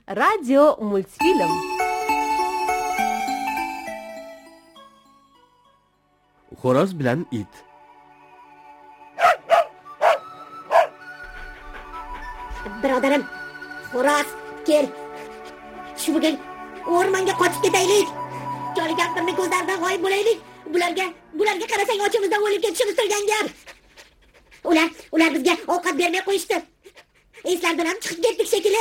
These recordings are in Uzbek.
radio multfilm. Xo'roz bilan it. Birodarim, xo'roz, kel. Shu bugun o'rmonga qochib ketaylik. Joli kampirning ko'zlaridan g'oyib bo'laylik. Bularga qarasang ochimizdan o'lib ketishimiz turgan gap. Ular bizga ovqat bermay qo'yishdi. Eslardan ham chiqib ketdik shekilli.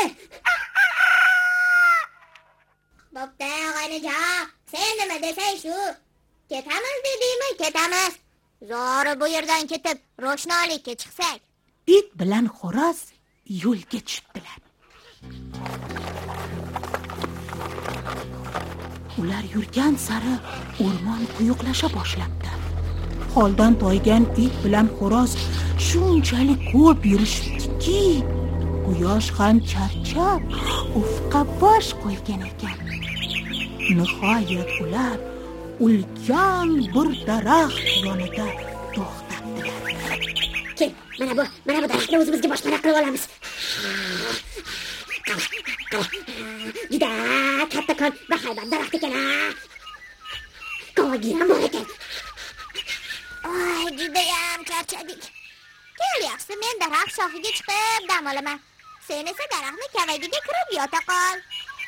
Bo'pti, og'aynijon, sen nima desang shu. Ketamiz dedingmi? Ketamiz. Zori bu yerdan ketib, ro'shnolikka chiqsak. It bilan xo'roz yo'lga tushibdilar. Ular yurgan sari o'rmon quyuqlasha boshlabdi. Holdan toygan it bilan xo'roz shunchalik ko'p yurishibdiki, quyosh ham charchab ufqqa bosh qo'ygan ekan. Nihoyat ular ulkan bir daraxt yonida to'xtabdilar. Kel, mana bu daraxtni o'zimizga boshqaroq qilib olamiz. Juda kattakon va haybat daraxt ekan. Qovog'i ham bor ekan. Judayam charchadik. Kel, yaxshisi men daraxt shoxiga chiqib dam olaman. Sen esa daraxtni kavagiga kirib yota qol.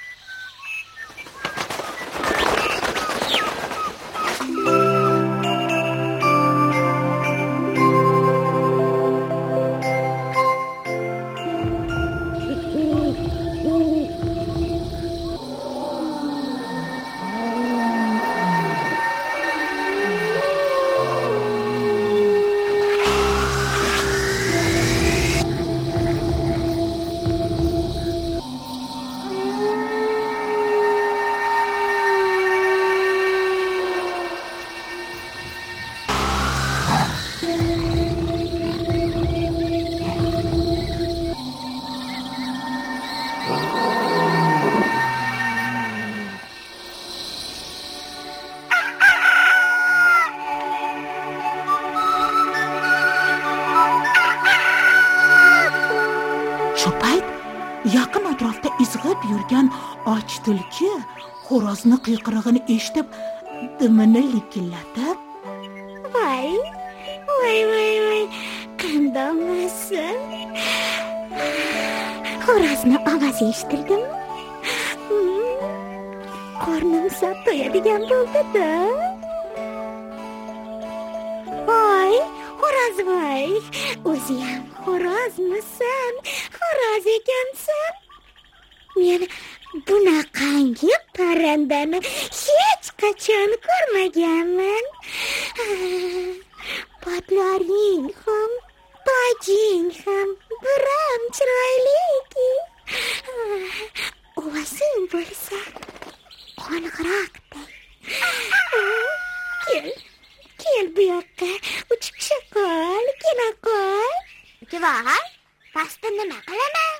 Shu payt yaqin atrofda izg'ib yurgan och tulki xo'rozni qiyqirig'ini eshitib, dimini likillatib, Voy, qandoqmisan? Xo'rozni ovozi eshitildim. Qornim sap to'yadigan bo'ldi-da. Voy, xo'roz voy. O'ziyam xo'rozmisan? Xo'roz ekansan. Men bunaqangi parrandani hech qachon ko'rmaganman. Patlaring ham, tojing ham biram chiroyliki. Ovozing bo'lsa qo'ng'iroqday. Kel bu yoqqa, uchib chiqol, kela qol. Voy, pastda nima qilaman?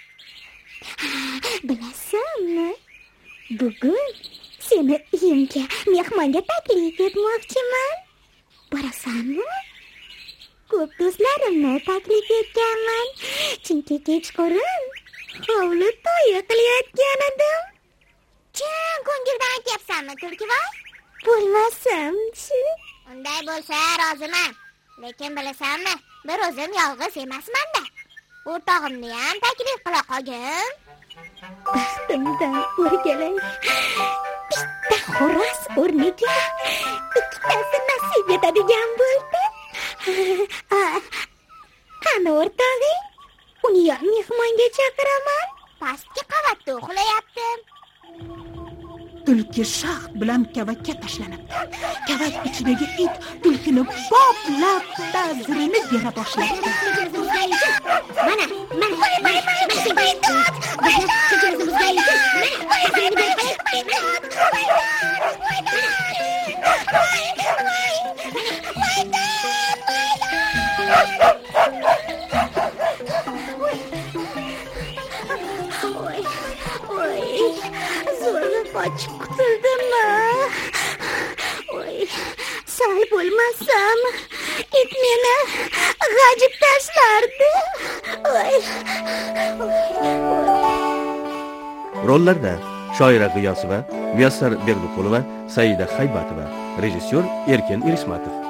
Bilasanmi? Bugun seni uyimga mehmonga taklif etmoqchiman. Borasanmi? Ko'p do'stlarimni taklif etganman. Chunki kechqurun hovli to'yi qilayotgan edim. Chin ko'ngildan aytyapsanmi, Tulkivoy? Bo'lmasam-chi? Unday bo'lsa roziman. Lekin bilasanmi, bir o'zim yolg'iz emasman-da. O'rtog'imni ham taklif qila qolgin. Baxtimdan o'rgalay. Bitta xo'roz o'rniga ikkitasi nasib etadigan bo'ldi. Qani o'rtog'ing? Uni ham mehmonga chaqiraman. Pastki qavatda uxlayapti. tulki shaxt bilan kavakka tashlanibdi. Kavak ichidagi it tulkini boplab ta'zirini bera boshladi. Mana. Zo'rg'a qochib qutuldimmi? Sal bo'lmasam, it meni g'ajib tashlardi. Rollarda Shoira G'iyosova, Muyassar Berdiqulova, Saida Haybatova, rejissyor Erkin Irismatov.